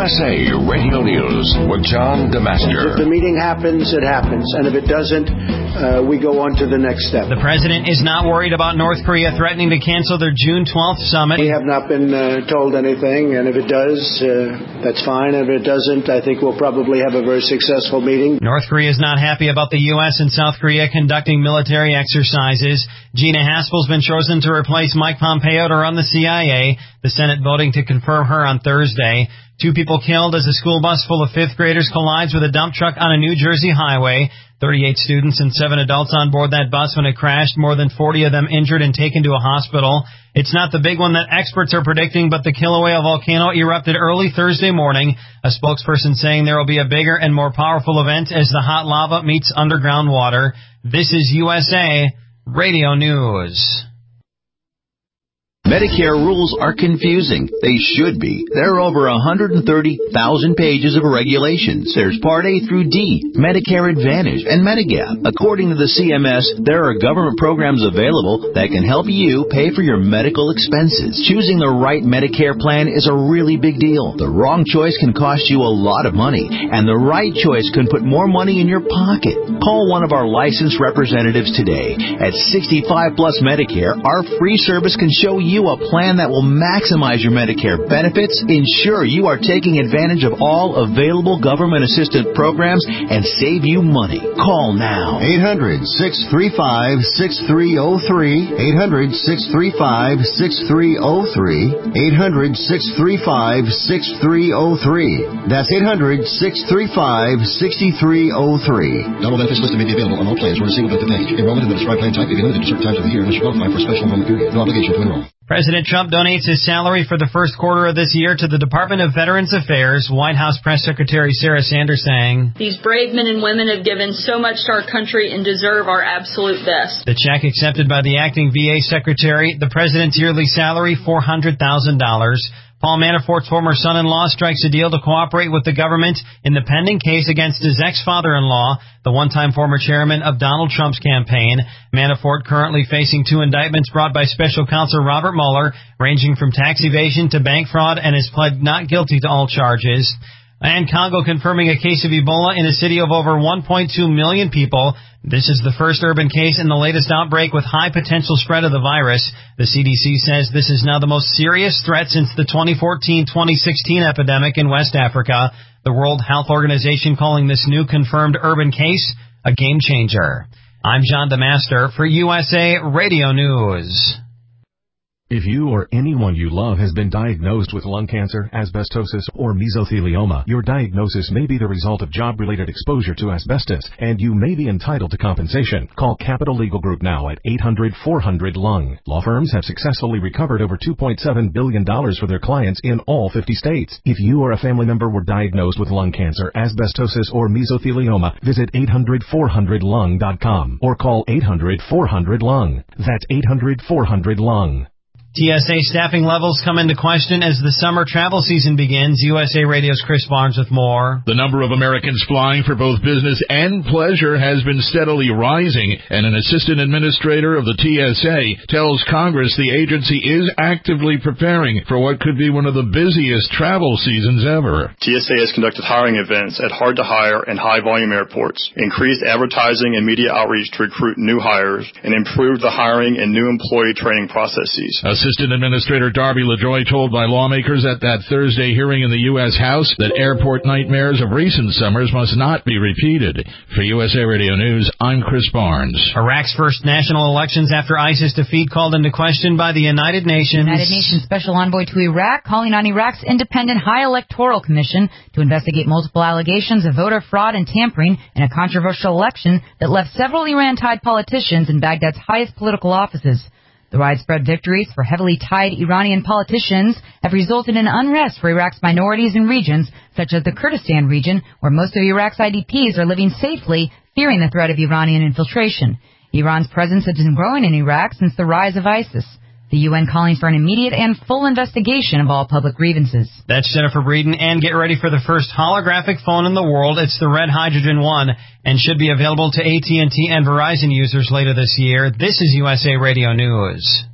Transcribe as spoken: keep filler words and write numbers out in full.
S A Radio News with John DeMaster. If the meeting happens, it happens. And if it doesn't, uh, we go on to the next step. The president is not worried about North Korea threatening to cancel their June twelfth summit. We have not been uh, told anything, and if it does, uh, that's fine. And if it doesn't, I think we'll probably have a very successful meeting. North Korea is not happy about the U S and South Korea conducting military exercises. Gina Haspel's been chosen to replace Mike Pompeo to run the C I A, the Senate voting to confirm her on Thursday. Two people killed as a school bus full of fifth graders collides with a dump truck on a New Jersey highway. thirty-eight students and seven adults on board that bus when it crashed, more than forty of them injured and taken to a hospital. It's not the big one that experts are predicting, but the Kilauea volcano erupted early Thursday morning, a spokesperson saying there will be a bigger and more powerful event as the hot lava meets underground water. This is U S A Radio News. Medicare rules are confusing. They should be. There are over one hundred thirty thousand pages of regulations. There's Part A through D, Medicare Advantage, and Medigap. According to the C M S, there are government programs available that can help you pay for your medical expenses. Choosing the right Medicare plan is a really big deal. The wrong choice can cost you a lot of money, and the right choice can put more money in your pocket. Call one of our licensed representatives today. At sixty-five plus Medicare, our free service can show you a plan that will maximize your Medicare benefits, ensure you are taking advantage of all available government assistance programs, and save you money. Call now. eight hundred, six three five, six three zero three. eight hundred, six three five, six three zero three. eight hundred, six three five, six three zero three. That's eight hundred, six three five, six three zero three. Double benefits listed may be available on all plans or a single benefit package. Enrollment in the prescribed plan type may be limited to certain times of the year unless you qualify for a special enrollment period. No obligation to enroll. President Trump donates his salary for the first quarter of this year to the Department of Veterans Affairs. White House Press Secretary Sarah Sanders saying, "These brave men and women have given so much to our country and deserve our absolute best." The check accepted by the acting V A Secretary, the president's yearly salary, four hundred thousand dollars. Paul Manafort's former son-in-law strikes a deal to cooperate with the government in the pending case against his ex-father-in-law, the one-time former chairman of Donald Trump's campaign. Manafort currently facing two indictments brought by special counsel Robert Mueller, ranging from tax evasion to bank fraud, and has pled not guilty to all charges. And Congo confirming a case of Ebola in a city of over one point two million people. This is the first urban case in the latest outbreak with high potential spread of the virus. The C D C says this is now the most serious threat since the twenty fourteen twenty sixteen epidemic in West Africa. The World Health Organization calling this new confirmed urban case a game changer. I'm John DeMaster for U S A Radio News. If you or anyone you love has been diagnosed with lung cancer, asbestosis, or mesothelioma, your diagnosis may be the result of job-related exposure to asbestos, and you may be entitled to compensation. Call Capital Legal Group now at eight hundred, four hundred, lung. Law firms have successfully recovered over two point seven billion dollars for their clients in all fifty states. If you or a family member were diagnosed with lung cancer, asbestosis, or mesothelioma, visit eight hundred, four hundred, lung dot com or call eight hundred, four hundred, lung. That's eight hundred, four hundred, lung. T S A staffing levels come into question as the summer travel season begins. U S A Radio's Chris Barnes with more. The number of Americans flying for both business and pleasure has been steadily rising, and an assistant administrator of the T S A tells Congress the agency is actively preparing for what could be one of the busiest travel seasons ever. T S A has conducted hiring events at hard-to-hire and high-volume airports, increased advertising and media outreach to recruit new hires, and improved the hiring and new employee training processes. Assistant Administrator Darby LaJoy told by lawmakers at that Thursday hearing in the U S House that airport nightmares of recent summers must not be repeated. For U S A Radio News, I'm Chris Barnes. Iraq's first national elections after ISIS defeat called into question by the United Nations. United Nations Special Envoy to Iraq calling on Iraq's Independent High Electoral Commission to investigate multiple allegations of voter fraud and tampering in a controversial election that left several Iran-tied politicians in Baghdad's highest political offices. The widespread victories for heavily tied Iranian politicians have resulted in unrest for Iraq's minorities in regions such as the Kurdistan region, where most of Iraq's I D Ps are living safely, fearing the threat of Iranian infiltration. Iran's presence has been growing in Iraq since the rise of ISIS. The U N calling for an immediate and full investigation of all public grievances. That's Jennifer Breeden, and get ready for the first holographic phone in the world. It's the Red Hydrogen One, and should be available to A T and T and Verizon users later this year. This is U S A Radio News.